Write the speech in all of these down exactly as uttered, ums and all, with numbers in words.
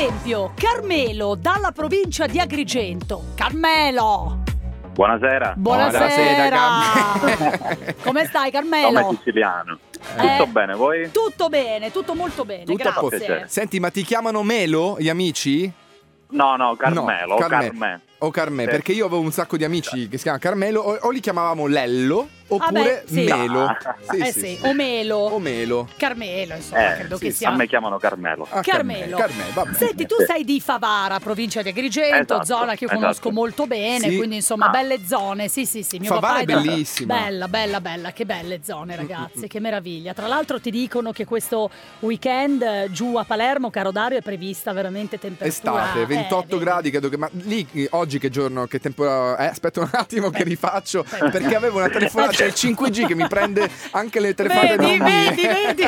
esempio, Carmelo dalla provincia di Agrigento. Carmelo! Buonasera. Buonasera. Buonasera. Come stai, Carmelo? Nome siciliano. Tutto Eh, bene, voi? Tutto bene, tutto molto bene, Tutto a posto. grazie. Senti, ma ti chiamano Melo gli amici? No, no, Carmelo, No, o Carme- Carmè. O Carmè, Sì. perché io avevo un sacco di amici che si chiamano Carmelo, o, o li chiamavamo Lello oppure Ah beh, sì. Melo. Ah. Eh sì, o Melo. O Melo. Carmelo, insomma, Eh, credo sì, che sì, sia. A me chiamano Carmelo. Ah, Carmelo. Carmè, vabbè. Senti, tu sei di Favara, provincia di Agrigento, Esatto, zona che io esatto. conosco molto bene, Sì. quindi insomma Ah. belle zone. Sì, sì, sì, mio Favara papà è da- bellissima. Bella, bella, bella, che belle zone, ragazzi, che meraviglia. Tra l'altro ti dicono che questo weekend eh, giù a Palermo, caro Dario, è prevista veramente temperatura Estate, ventotto eh, gradi, credo che. Ma lì eh, oggi che giorno, che tempo. Eh, aspetta un attimo che rifaccio. aspetta. Perché avevo una telefonata, c'è il cinque G che mi prende anche le telefonate Vedi, non mie. vedi, vedi.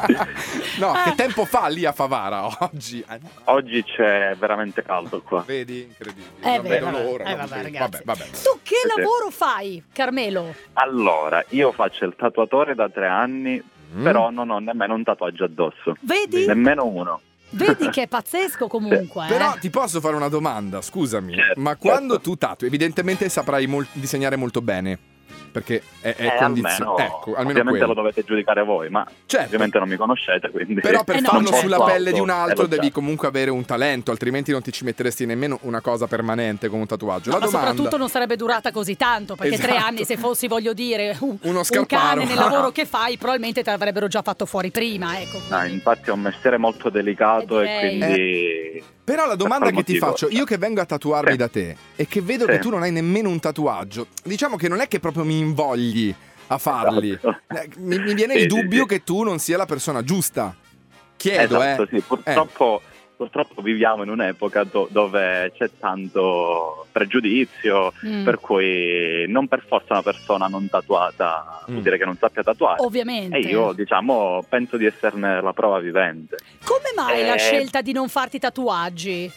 No, Ah. che tempo fa lì a Favara oggi? Eh, Oggi c'è veramente caldo qua. Vedi? Incredibile. Eh, non beh, vedo vabbè, l'ora. eh, non vabbè, vedo- ragazzi. vabbè, vabbè. Tu che Sì. lavoro fai, Carmelo? Allora, io faccio il tatuatore da tre anni, Mm. però non ho nemmeno un tatuaggio addosso. Vedi? Nemmeno uno. Vedi che è pazzesco comunque. Però eh? ti posso fare una domanda, scusami, Certo, ma quando certo. tu tatui, evidentemente saprai mol- disegnare molto bene, perché è, è Eh, condizione. almeno, Ecco, almeno ovviamente quello. lo dovete giudicare voi, ma Certo. ovviamente non mi conoscete, quindi... Però per Eh no, farlo certo. sulla pelle di un altro Eh, lo devi so. comunque avere un talento, altrimenti non ti ci metteresti nemmeno una cosa permanente come un tatuaggio. No, La ma domanda... soprattutto non sarebbe durata così tanto, perché tre Esatto. anni, se fossi, voglio dire, un, Uno un scarparo. cane nel lavoro che fai, probabilmente te l'avrebbero già fatto fuori prima, ecco. No, quindi- infatti è un mestiere molto delicato Eh, e direi. quindi... Però la domanda Per che qual ti motivo? faccio, io che vengo a tatuarmi Sì. da te e che vedo Sì. che tu non hai nemmeno un tatuaggio, diciamo che non è che proprio mi invogli a farli. Esatto. Eh, Mi, mi viene Sì, il sì, dubbio sì. che tu non sia la persona giusta. Chiedo, Esatto, eh. sì, purtroppo, purtroppo viviamo in un'epoca do- dove c'è tanto pregiudizio, Mm. per cui non per forza una persona non tatuata vuol Mm. dire che non sappia tatuare. Ovviamente. E io, diciamo, penso di esserne la prova vivente. Come mai la Eh. scelta di non farti tatuaggi?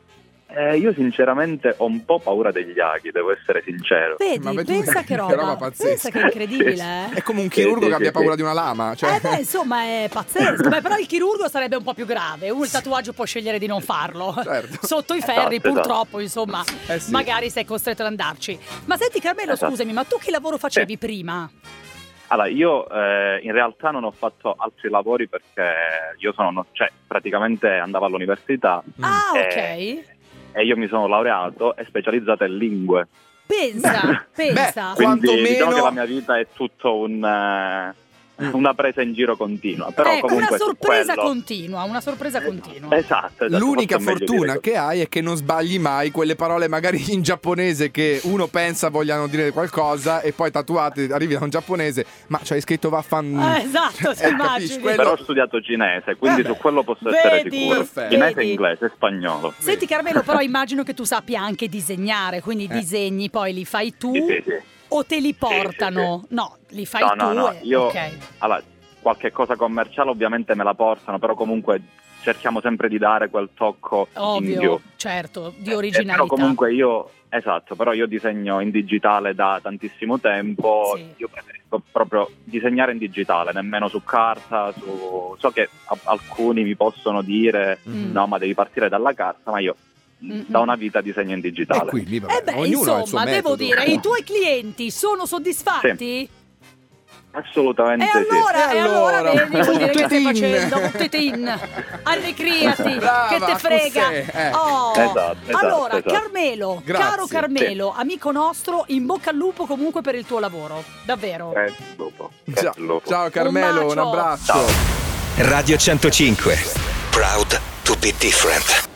Eh, io sinceramente ho un po' paura degli aghi, devo essere sincero. Vedi, Ma vedi pensa che che roba, roba pazzesca. pensa che incredibile, eh? È come un Sì, chirurgo sì, che abbia sì, paura sì. di una lama. Cioè... Eh beh, insomma, è pazzesco. Beh, però il chirurgo sarebbe un po' più grave. Un tatuaggio può scegliere di non farlo. Certo. Sotto i ferri, Esatto, purtroppo, insomma, Eh sì. magari sei costretto ad andarci. Ma senti, Carmelo, Esatto. scusami, ma tu che lavoro facevi prima? Allora, io eh, in realtà non ho fatto altri lavori perché io sono, cioè, praticamente andavo all'università Ah, Eh, ok. e io mi sono laureato e specializzato in lingue. Pensa, pensa. beh, Quindi Quantomeno- diciamo che la mia vita è tutto un, eh, una presa in giro continua. Però Ecco, una comunque su sorpresa quello... continua, una sorpresa continua. Esatto, esatto, L'unica forse è meglio fortuna dire che hai è che non sbagli mai quelle parole magari in giapponese che uno pensa vogliano dire qualcosa e poi tatuate arrivi da un giapponese ma c'hai scritto vaffan... Ah, esatto, ti Eh, immagini. capisci? così. Quello- Però ho studiato cinese, quindi Eh beh. su quello posso essere Vedi? sicuro. Perfetto. Cinese, Vedi? inglese e spagnolo. Senti Carmelo, però immagino che tu sappia anche disegnare, quindi i Eh. disegni poi li fai tu Sì, sì, sì. o te li Sì, sì, portano? No, li fai No, tu. no, no, e- io ok. allora, qualche cosa commerciale ovviamente me la portano, però comunque cerchiamo sempre di dare quel tocco in più. Ovvio, certo, di Eh, originalità. però comunque io, esatto, però io disegno in digitale da tantissimo tempo, Sì. io preferisco proprio disegnare in digitale, nemmeno su carta, su... so che a- alcuni mi possono dire Mm. no ma devi partire dalla carta, ma io Mm-mm. da una vita disegno in digitale. E quindi vabbè, Eh beh, ognuno ha il suo insomma, devo metodo. dire, i tuoi clienti sono soddisfatti? Assolutamente E allora, sì. e allora, E allora, vedi, vuol dire che stai buttetin. facendo buttetin, arrecriati, Brava, che te frega. cos'è? Eh. Oh. Esatto, esatto, allora, esatto. Carmelo, Grazie. caro Carmelo, amico nostro, in bocca al lupo comunque per il tuo lavoro, davvero. Eh, dopo. Eh, Ciao, dopo. ciao Carmelo, Un un, bacio. abbraccio. Ciao. Radio centocinque. Proud to be different.